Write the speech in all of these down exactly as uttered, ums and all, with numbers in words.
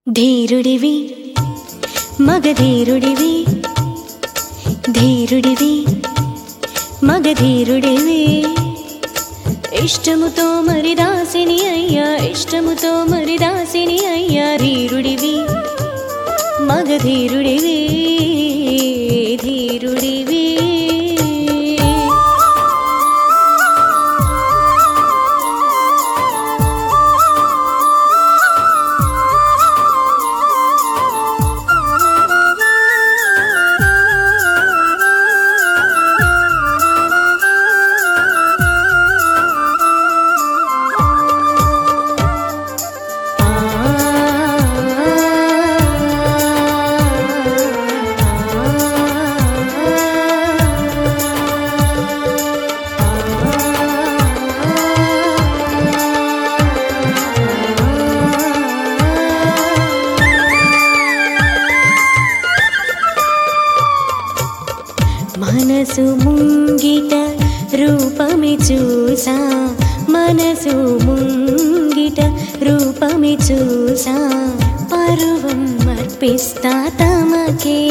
ధీరుడివి మగధీరుడివి ధీరుడివి మగధీరుడివి ఇష్టముతో మరి దాసిని అయ్యా ఇష్టముతో మరి దాసిని అయ్యా ధీరుడివి మగధీరుడివి ధీరుడివి మనసు ముంగిట రూపమి చూసా మనసు ముంగిట రూపమి చూసా పరువం అర్పిస్తా తమకే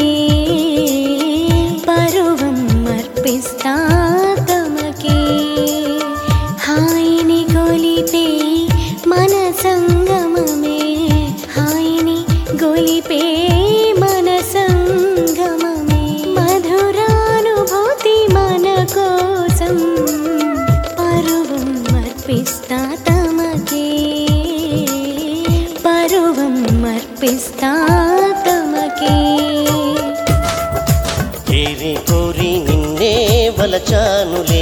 పరువం అర్పిస్తా తమకే హాయిని గొలిపే మన సంగమమే హాయిని గొలిపే మన సంగమమే మధురానుభూతి మన కోసం పరువం అర్పిస్తా తమకే పరువం అర్పిస్తా తమకే చేరి కోరి నిన్నే వలచానులే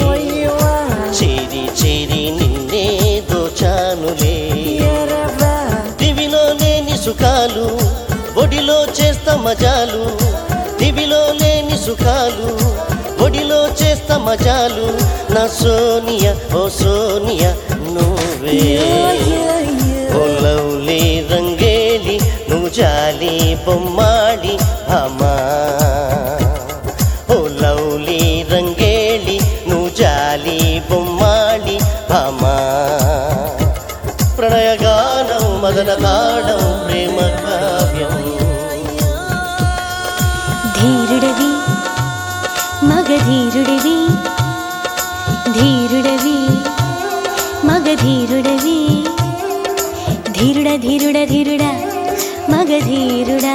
చేరి చేరి నిన్నే దోచానులే దివిలో లేని సుఖాలు ఒడిలో చేస్తా మజాలు దివిలో లేని సుఖాలు ఒడిలో చేస్తా మజాలు నా సోనియా ఓ సోనియా నువ్వే ఓ లవ్లీ రంగేలి నువ్వు జాలి బొమ్మాడి భామా ఓ లవ్లీ రంగేలి నువ్వు జాలి బొమ్మాడి భామా ప్రణయగానం మదన తాడం ప్రేమ కావ్యం ధీరుడివి మగధీరుడివి ధీరుడివి మగధీరుడివి ధీరుడ ధీరుడ ధీరుడ మగధీరుడా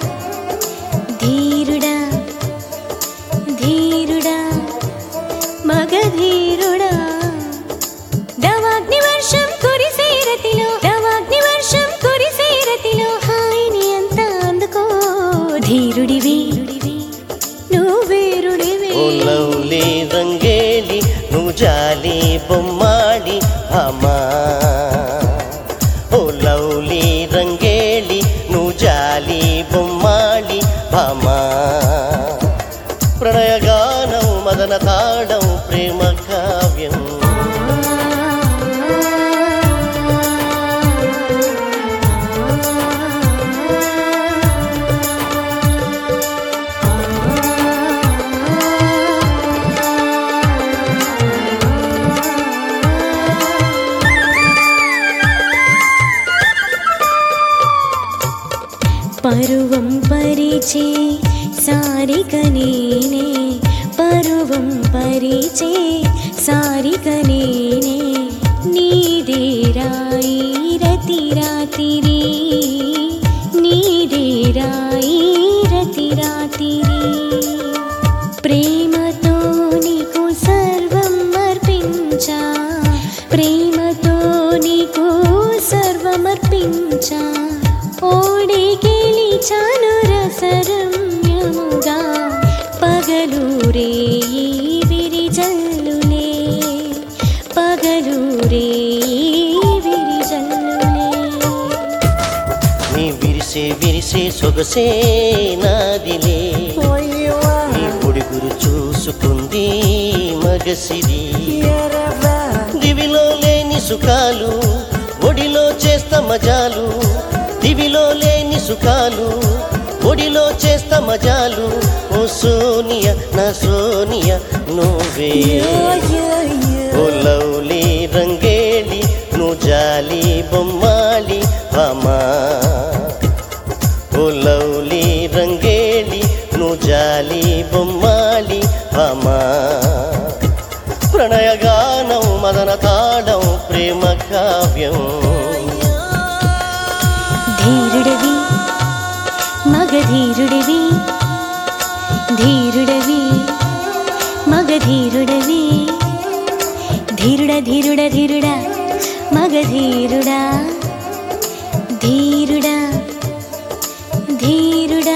ధీరుడా ధీరుడా మగధీరుడా దవాగ్ని వర్షం కురిసే రతిలో దవాగ్ని వర్షం కురిసే రతిలో హాయిని అంతా అందుకో ధీరుడివి నువ్వేరుడివి ఓ లవ్లీ రంగేలి నువ్వు జాలి బొమ్మాడి భామా ఓ లవ్లీ రంగేలి నువ్వు జాలి బొమ్మాడి భామా ప్రణయగానం మదన తాడం ప్రేమ కావ్యం పరువం పరిచే సారిక నేనే పరువం పరిచే సారిక నేనే నీదే రాయి రతి రాతిరి నీదే రాయి రతి రాతిరి ప్రేమతో నీకు సర్వం అర్పించా ప్రేమతో నీకు సర్వం అర్పించా ఓడి గెలిచాను రసరమ్యముగా పగలూరే విరిజల్లులే పగలూరే విరిజల్లులే నీ విరిసే విరిసే సొగసే నాదిలే నీ పొడిగురు చూసుకుంది మగసిరి దివిలో లేని సుఖాలు ఒడిలో చేస్తా మజాలు దివిలో లేని సుఖాలు ఒడిలో చేస్తా మజాలు ఓ సోనియా నా సోనియా నువ్వే ఓ లవ్లీ రంగేలి నువ్వు జాలి బొమ్మాలి భామా కావ్యం. ధీరుడవి మగధీరుడవి, ధీరుడవి మగధీరుడవి, ధీరుడ ధీరుడ ధీరుడ మగధీరుడా, ధీరుడా ధీరుడా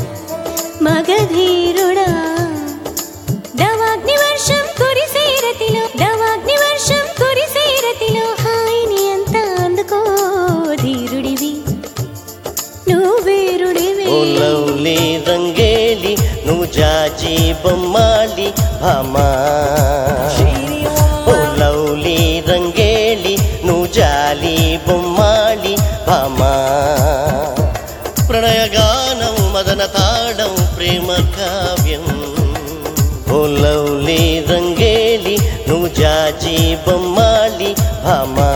మగధీరుడా. దవాగ్ని వర్షం కురిసే రతిలో, దవాగ్ని వర్షం కురిసే రతిలో, హాయిని అంతా అందుకో ధీరుడివి నువ్వు వీరుడివి. ఓ లవ్లీ రంగేలి నువ్వు జాజి బొమ్మాలి భామా, ఓ లవ్లీ రంగేలి నువ్వు జాలి బొమ్మాలి భామా. ప్రణయగానం మదన తాడం ప్రేమ కావ్యం. ఓ లవ్లీ రంగేలి నువ్వు జాజి బొమ్మాలి భామా.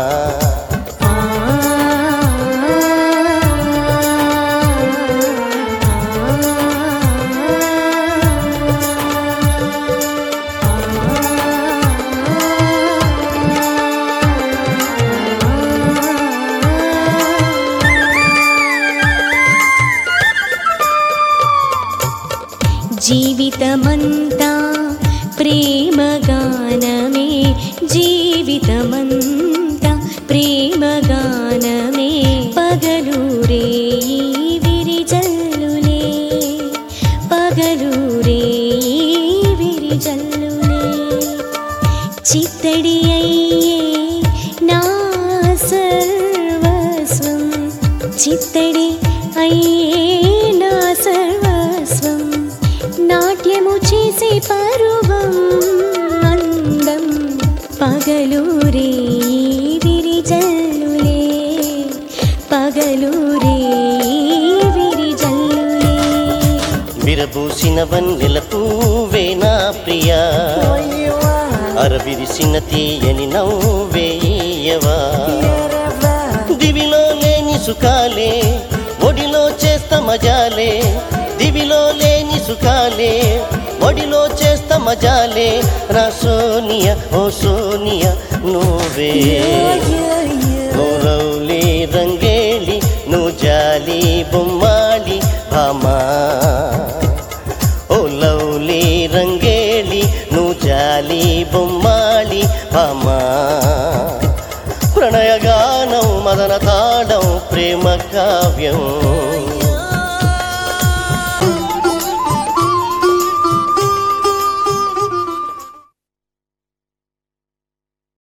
జీవితమంతా ప్రేమగానమే, జీవితమంతా ప్రేమగానమే, పగలూరే విరిజల్లులే, పగలూరే విరిజల్లులే. చిత్తడి అయ్యే నా సర్వస్వం, చిత్తడి అయ్యే నా సర్వస్వం, నాట్యము చేసే పరువం అందం, పగలూరే విరిజల్లులే, పగలూరే విరిజల్లులే. విరబూసిన వన్నెల పువ్వే నా ప్రియా, అరవిరిసిన తీయని నవ్వేయవా. దివిలో లేని సుఖాలే ఒడిలో చేస్తా మజాలే, దివిలో లేని సుఖాలే ఒడిలో చేస్తా మజాలే. నా సోనియా ఓ సోనియా నువ్వే, ఓ లవ్లీ రంగేలి నువ్వు జాలి బొమ్మాలి భామా, ఓ లవ్లీ రంగేలి నువ్వు జాలి బొమ్మాలి భామా. ప్రణయగానం మదన తాడం ప్రేమ కావ్యం.